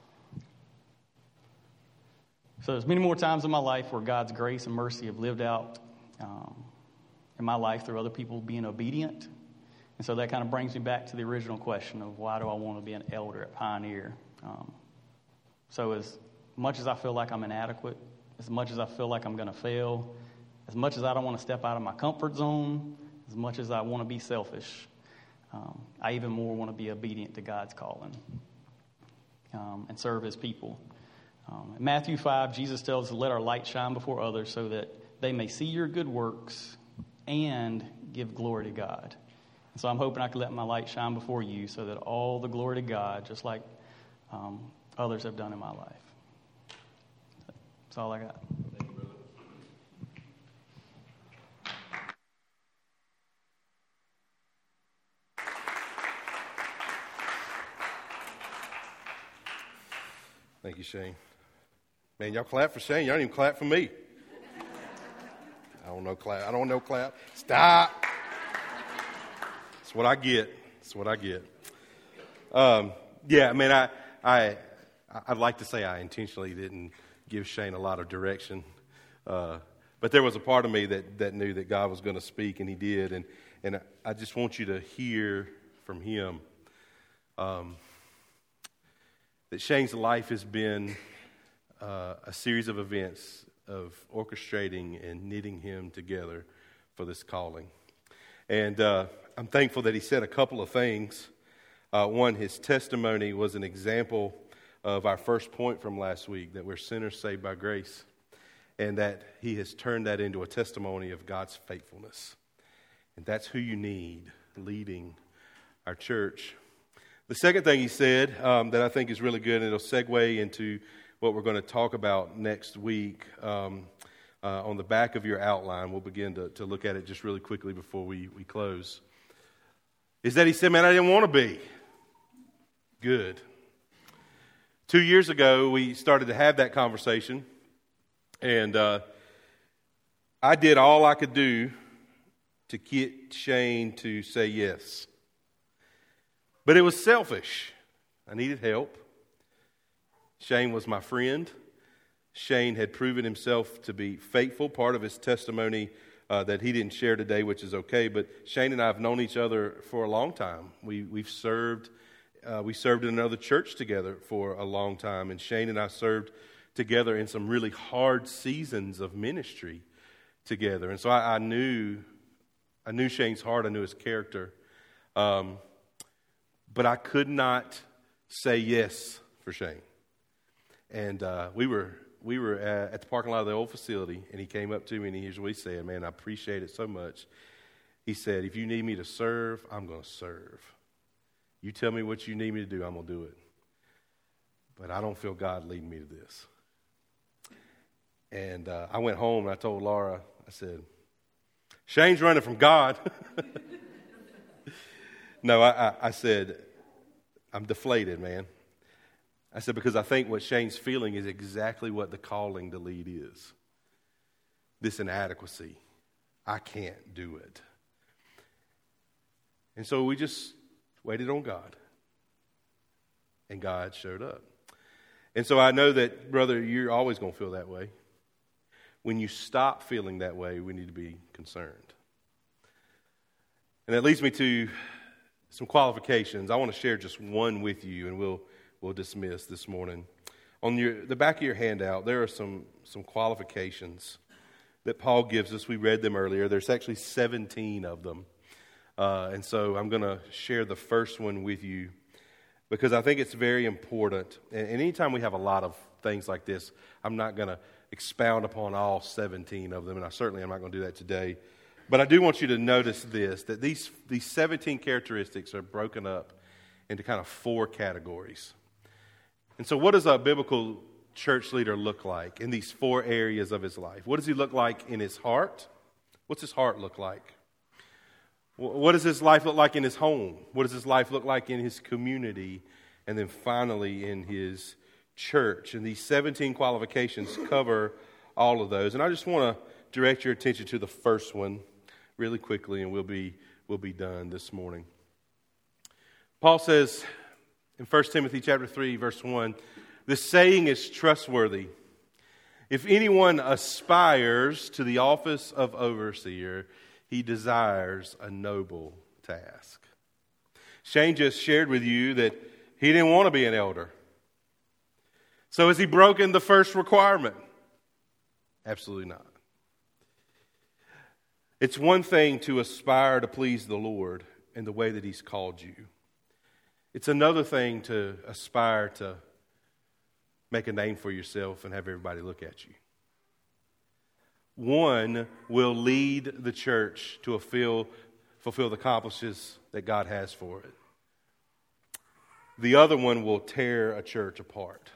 So there's many more times in my life where God's grace and mercy have lived out um, in my life through other people being obedient. And so that kind of brings me back to the original question of why do I want to be an elder at Pioneer? Um, so as much as I feel like I'm inadequate, as much as I feel like I'm going to fail, as much as I don't want to step out of my comfort zone, as much as I want to be selfish, um, I even more want to be obedient to God's calling um, and serve his people. Um, in Matthew five, Jesus tells us to let our light shine before others so that they may see your good works and give glory to God. And so I'm hoping I can let my light shine before you so that all the glory to God, just like um, others have done in my life. That's all I got. Thank you, brother. Thank you, Shane. Man, y'all clap for Shane. Y'all didn't even clap for me. I don't know clap. I don't know clap. Stop. That's what I get. That's what I get. Um, yeah, I mean, I, I, I'd like to say I intentionally didn't give Shane a lot of direction, uh, but there was a part of me that, that knew that God was going to speak, and he did, and, and I just want you to hear from him um, that Shane's life has been uh, a series of events of orchestrating and knitting him together for this calling. And uh, I'm thankful that he said a couple of things. Uh, one, his testimony was an example of our first point from last week, that we're sinners saved by grace, and that he has turned that into a testimony of God's faithfulness. And that's who you need leading our church. The second thing he said um, that I think is really good, and it'll segue into what we're going to talk about next week. Um, uh, on the back of your outline, we'll begin to, to look at it just really quickly before we, we close, is that he said, man, I didn't want to be. Good. Two years ago, we started to have that conversation, and uh, I did all I could do to get Shane to say yes. But it was selfish. I needed help. Shane was my friend. Shane had proven himself to be faithful. Part of his testimony uh, that he didn't share today, which is okay, but Shane and I have known each other for a long time. We, we've served, uh, we served in another church together for a long time, and Shane and I served together in some really hard seasons of ministry together. And so I, I knew, I knew Shane's heart, I knew his character, um, but I could not say yes for Shane. And uh, we were we were at, at the parking lot of the old facility, and he came up to me, and here's what he said, man, I appreciate it so much. He said, if you need me to serve, I'm going to serve. You tell me what you need me to do, I'm going to do it. But I don't feel God leading me to this. And uh, I went home, and I told Laura, I said, Shane's running from God. No, I, I, I said, I'm deflated, man. I said, because I think what Shane's feeling is exactly what the calling to lead is. This inadequacy. I can't do it. And so we just waited on God. And God showed up. And so I know that, brother, you're always going to feel that way. When you stop feeling that way, we need to be concerned. And that leads me to some qualifications. I want to share just one with you, and we'll we'll dismiss this morning. On your the back of your handout, there are some some qualifications that Paul gives us. We read them earlier. There's actually seventeen of them. Uh, and so I'm going to share the first one with you because I think it's very important. And, and anytime we have a lot of things like this, I'm not going to expound upon all seventeen of them, and I certainly am not going to do that today. But I do want you to notice this, that these, these seventeen characteristics are broken up into kind of four categories. And so what does a biblical church leader look like in these four areas of his life? What does he look like in his heart? What's his heart look like? What does his life look like in his home? What does his life look like in his community? And then finally in his church. And these seventeen qualifications cover all of those. And I just want to direct your attention to the first one really quickly, and we'll be, we'll be done this morning. Paul says in First Timothy chapter three, verse one, "This saying is trustworthy. If anyone aspires to the office of overseer, he desires a noble task." Shane just shared with you that he didn't want to be an elder. So has he broken the first requirement? Absolutely not. It's one thing to aspire to please the Lord in the way that he's called you. It's another thing to aspire to make a name for yourself and have everybody look at you. One will lead the church to fulfill, fulfill the accomplishments that God has for it. The other one will tear a church apart.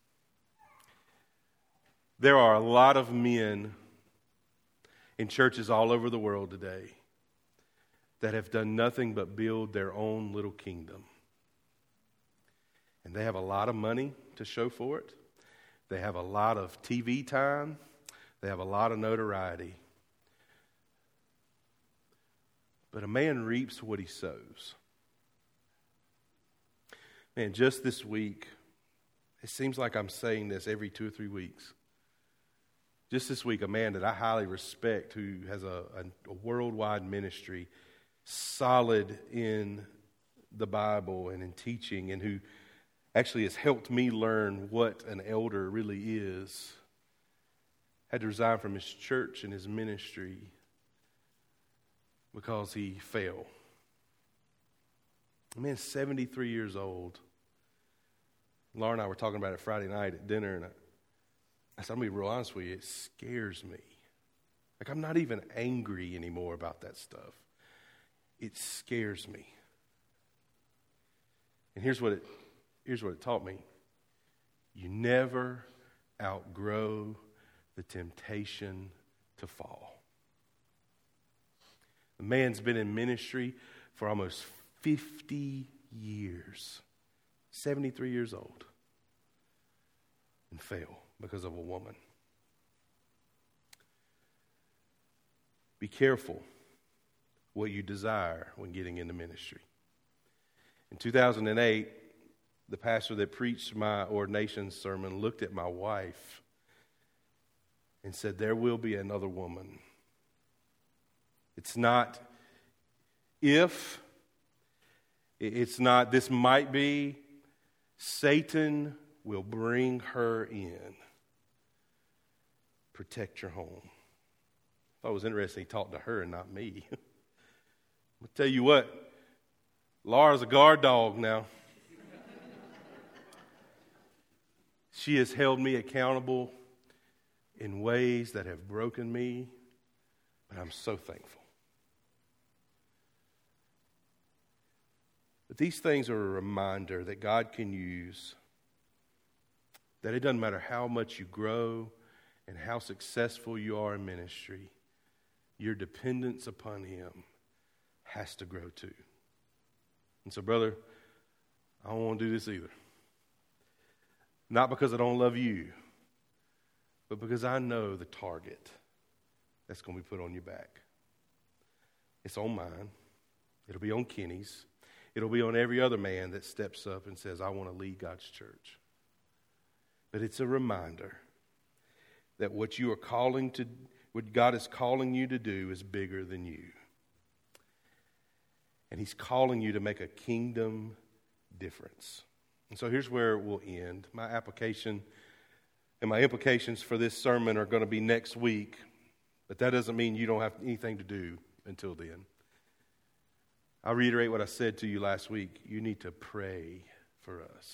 There are a lot of men in churches all over the world today that have done nothing but build their own little kingdom. And they have a lot of money to show for it. They have a lot of T V time. They have a lot of notoriety. But a man reaps what he sows. Man, just this week, it seems like I'm saying this every two or three weeks. Just this week, a man that I highly respect who has a, a, a worldwide ministry, solid in the Bible and in teaching, and who actually has helped me learn what an elder really is, had to resign from his church and his ministry because he fell. A man, seventy-three years old. Laura and I were talking about it Friday night at dinner, and I, I said, I'm going to be real honest with you, it scares me. Like, I'm not even angry anymore about that stuff. It scares me. And here's what it here's what it taught me. You never outgrow the temptation to fall. The man's been in ministry for almost fifty years, seventy-three years old, and fell because of a woman. Be careful what you desire when getting into ministry. In two thousand eight, the pastor that preached my ordination sermon looked at my wife and said, there will be another woman. It's not if, it's not this might be, Satan will bring her in. Protect your home. I thought it was interesting he talked to her and not me. I'll tell you what, Laura's a guard dog now. She has held me accountable in ways that have broken me, but I'm so thankful. But these things are a reminder that God can use, that it doesn't matter how much you grow and how successful you are in ministry, your dependence upon Him has to grow too. And so, brother, I don't want to do this either. Not because I don't love you, but because I know the target that's going to be put on your back. It's on mine. It'll be on Kenny's. It'll be on every other man that steps up and says, I want to lead God's church. But it's a reminder that what you are calling to, what God is calling you to do is bigger than you. And He's calling you to make a kingdom difference. And so here's where we'll end. My application and my implications for this sermon are going to be next week, but that doesn't mean you don't have anything to do until then. I'll reiterate what I said to you last week. You need to pray for us.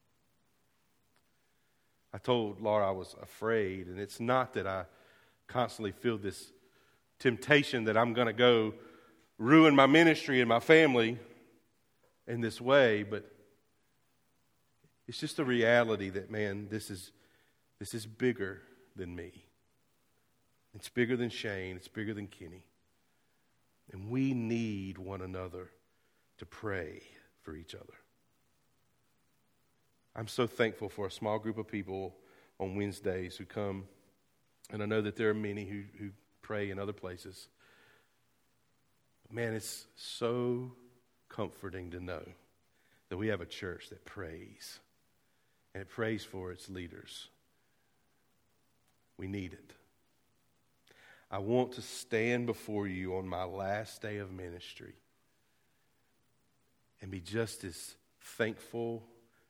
I told Laura I was afraid, and it's not that I constantly feel this temptation that I'm going to go ruin my ministry and my family in this way, but it's just the reality that, man, this is this is bigger than me. It's bigger than Shane. It's bigger than Kenny. And we need one another to pray for each other. I'm so thankful for a small group of people on Wednesdays who come, and I know that there are many who, who pray in other places. Man, it's so comforting to know that we have a church that prays, and it prays for its leaders. We need it. I want to stand before you on my last day of ministry and be just as thankful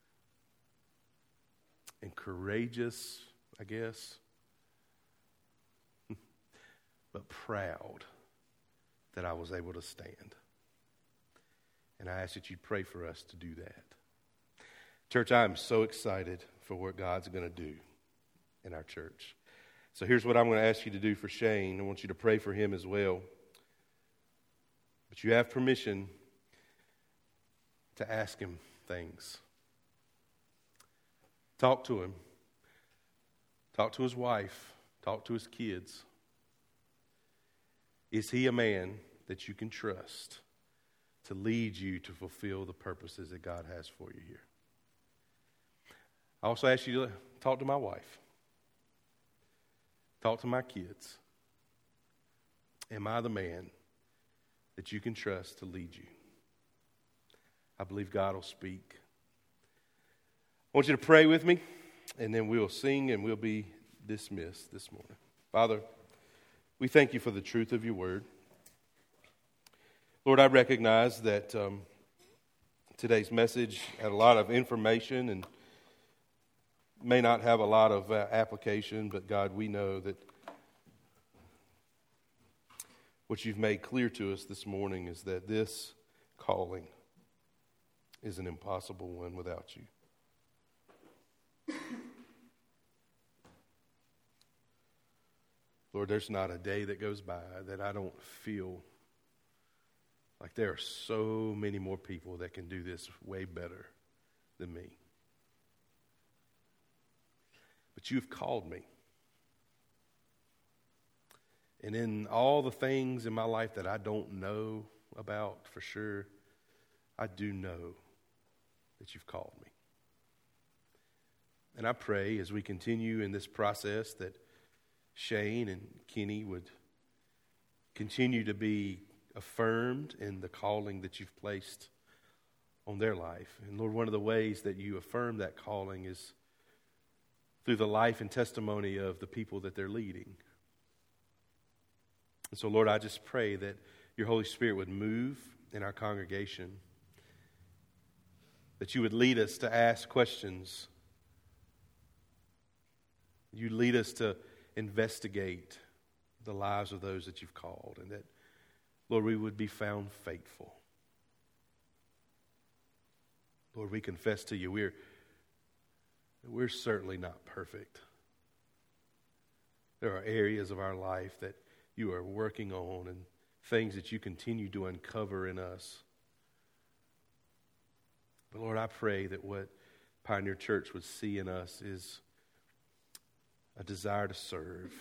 and courageous, I guess, but proud that I was able to stand. And I ask that you pray for us to do that. Church, I am so excited for what God's going to do in our church. So here's what I'm going to ask you to do for Shane. I want you to pray for him as well. But you have permission to ask him things. Talk to him. Talk to his wife. Talk to his kids. Is he a man that you can trust to lead you to fulfill the purposes that God has for you here? I also ask you to talk to my wife. Talk to my kids. Am I the man that you can trust to lead you? I believe God will speak. I want you to pray with me, and then we'll sing and we'll be dismissed this morning. Father, we thank you for the truth of your word. Lord, I recognize that um, today's message had a lot of information and may not have a lot of uh, application, but God, we know that what you've made clear to us this morning is that this calling is an impossible one without you. Lord, there's not a day that goes by that I don't feel like there are so many more people that can do this way better than me. But you've called me. And in all the things in my life that I don't know about for sure, I do know that you've called me. And I pray as we continue in this process that Shane and Kenny would continue to be affirmed in the calling that you've placed on their life. And Lord, one of the ways that you affirm that calling is through the life and testimony of the people that they're leading. And so, Lord, I just pray that your Holy Spirit would move in our congregation, that you would lead us to ask questions. You lead us to investigate the lives of those that you've called, and that, Lord, we would be found faithful. Lord, we confess to you, we're We're certainly not perfect. There are areas of our life that you are working on and things that you continue to uncover in us. But Lord, I pray that what Pioneer Church would see in us is a desire to serve,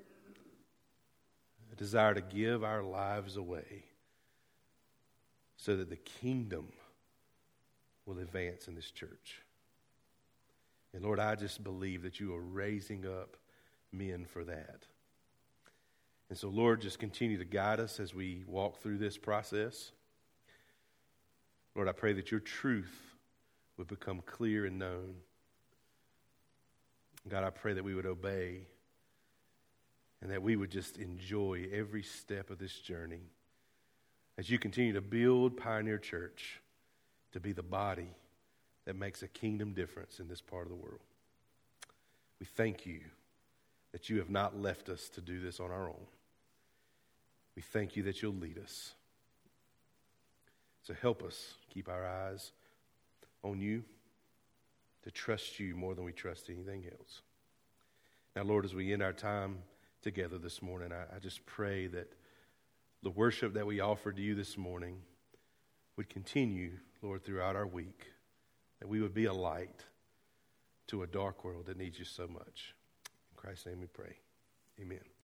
a desire to give our lives away so that the kingdom will advance in this church. And Lord, I just believe that you are raising up men for that. And so, Lord, just continue to guide us as we walk through this process. Lord, I pray that your truth would become clear and known. God, I pray that we would obey and that we would just enjoy every step of this journey as you continue to build Pioneer Church to be the body that makes a kingdom difference in this part of the world. We thank you that you have not left us to do this on our own. We thank you that you'll lead us. So help us keep our eyes on you, to trust you more than we trust anything else. Now, Lord, as we end our time together this morning, I, I just pray that the worship that we offered to you this morning would continue, Lord, throughout our week, that we would be a light to a dark world that needs you so much. In Christ's name we pray. Amen.